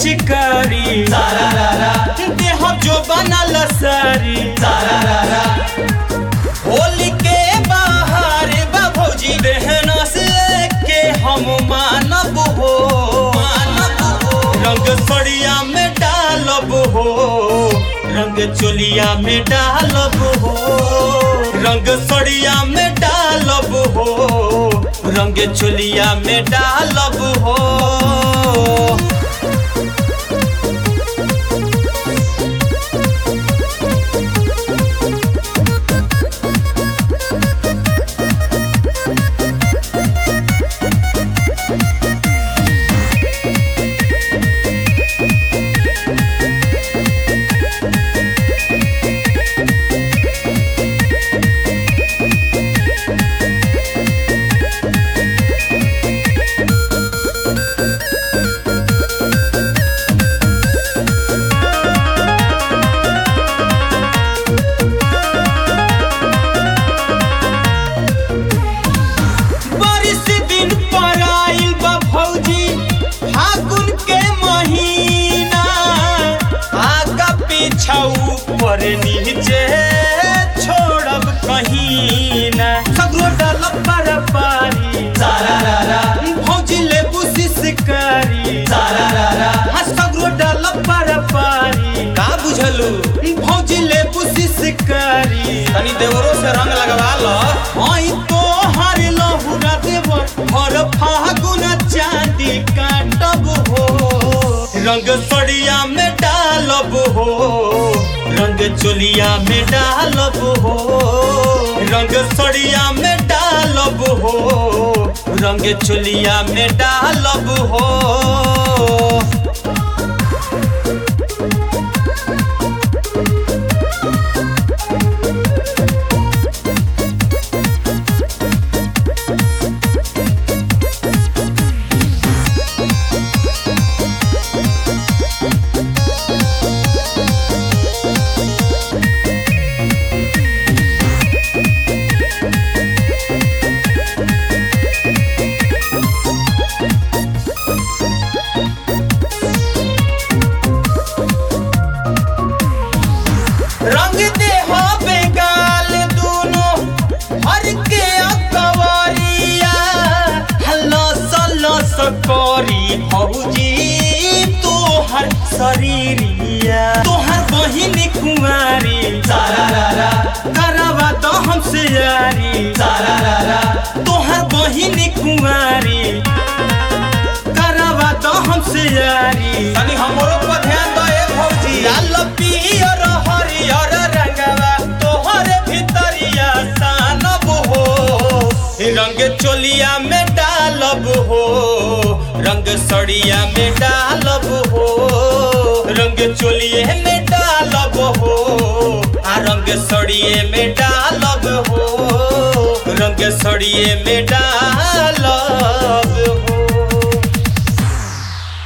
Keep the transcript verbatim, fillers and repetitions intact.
पिचकारी सारा रारा देह जो बनल सारी सारा रारा होली के बाहर बा भौजी बहना से के हम मानब हो मानब हो रंग सड़िया में डालब हो रंग चोलिया में डालब हो रंग सड़िया में डालब हो रंग चोलिया में डालब हो। ऊपर नीचे छोड़ब कहीं ना सगरो डालब पर पारी सारा रारा भौजी ले बुसिसकारी सारा रारा हाँ सगरो डालब पर पारी का बुझलू भौजी ले बुसिसकारी तनी देवरो से रंग लगवा लो आई तो हर लहुरा देवर हर फागुन चांदी काटब हो रंग सड़िया में डालब हो रंग चोलिया में डालब हो रंग सड़िया में डालब हो रंग चोलिया में डालब हो। रंग दे हो बेगाल दोनों हर के अकवरिया लस लस करी भौजी तोहर शरीरिया तोहर बहिन कुंवारी सारा रारा करवा तो हमसे यारी सारा रारा तोहर बहिन कुंवारी करवा तो हमसे यारी तनी हमरो पर ध्यान दो ए भौजी लाल पियर हरियर रंगवा तोहर भितरिया सानब हो रंग चोलिया में डालब हो रंग सड़िया में डालब हो रंग चोलिए में डालब हो आ रंग सड़िए में डालब हो रंग सड़िए में डाल